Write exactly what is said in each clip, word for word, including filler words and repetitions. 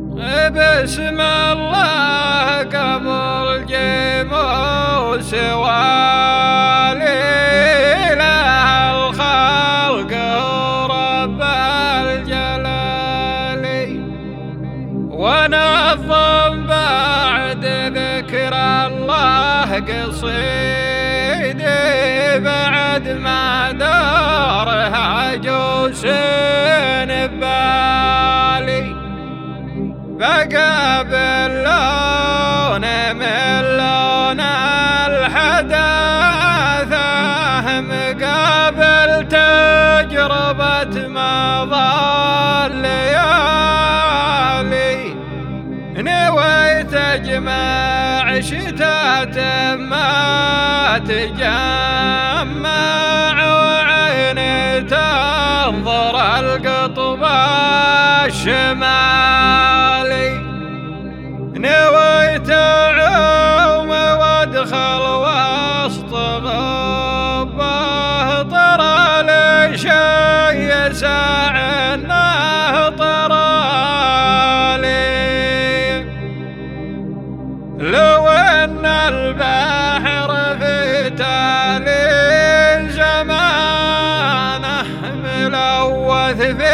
بسم الله قبل جيموس والي له الخلق ورب الجلال، ونظم بعد ذكر الله قصيدي بعد ما دارها جوس ببالي، بقى باللون من لون الحداثة مقابل تجربة مضى الليالي، نويت اجمع شتات ما تجمع وعيني تنظر القطب الشمالي، نويت اعوم وادخل وسط غبه طرى لي شي يسع انه طرالي، لو ان البحر في تالي زمانه ملوث في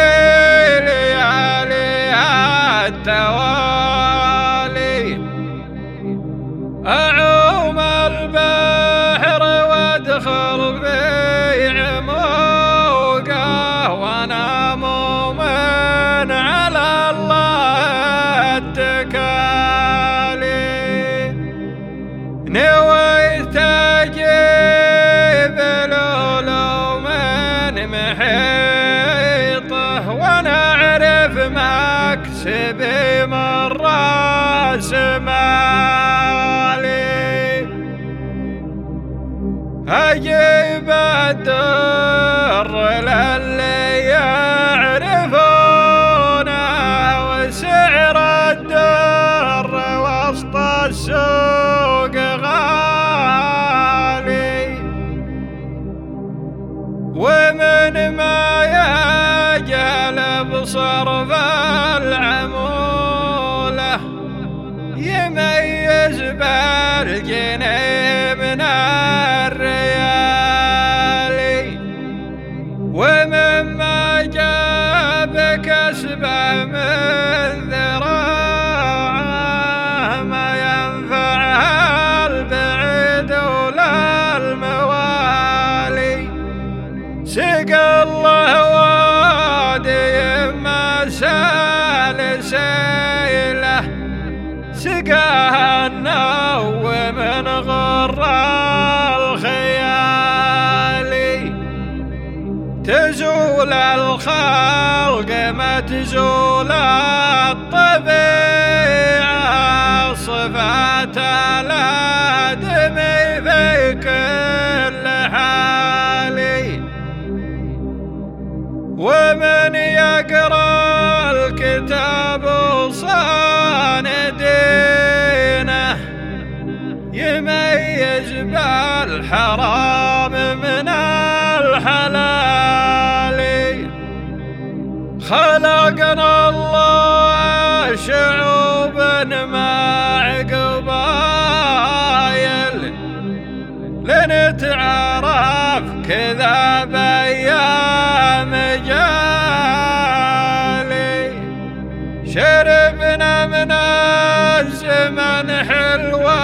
التوالي، أعوم البحر وادخل في عموقه وانا مؤمن على الله اتكالي، نويت اجيب العلوم من محيطه وانا اعرف مكسبي من راس مالي، اجيب الدر للي يعرفونه وسعر الدر وسط السوق غالي، ومن ما يجلب صرف العمولة يميز بالجنيه من الريالي، ومما جاب كسبه من ذراعه ما ينفعها البعيد ولا الموالي، سقى الله وادي ما سال سيله سقاها النو من غر الخيالي، تزول الخلق ما تزول الطبيعة صفات الآدمي في كل حالي، ومن يقرأ الكتاب وصان دينه يميز بالحرام من الحلال، خلقنا الله شعوب مع قبايل لنتعرف كذا بأيام جالي، شربنا من الزمن حلوة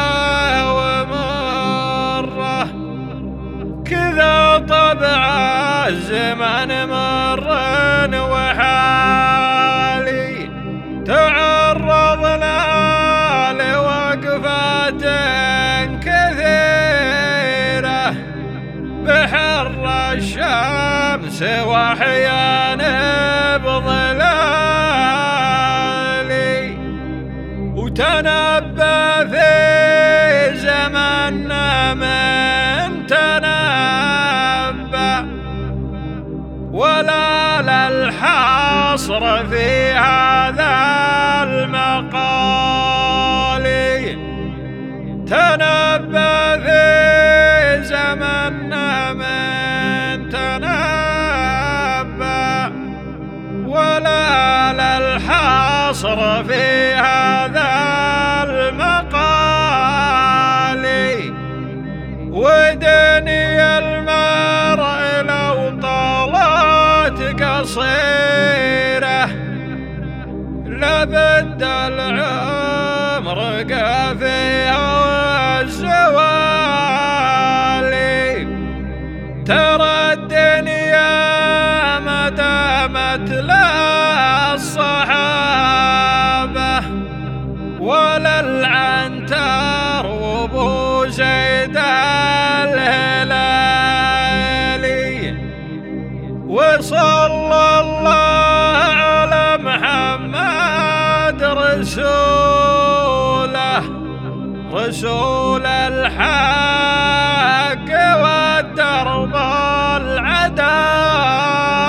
ومرة كذا طبع الزمن مر وحالي، تعرضنا لوقفات كثيرة بحر الشمس واحيانا بظلالي، وتنبى في زمننا من تنبى ولا للحصر في هذا المقال، تنبى في زمننا من تنبى ولا للحصر في لابد العمر قافيها والزوالي، ترى الدنيا ما دامت لا الصحابة ولا العنتر وابو زيد الهلالي. وصلى الله على محمد رسوله، رسول الحق والدرب العدالة.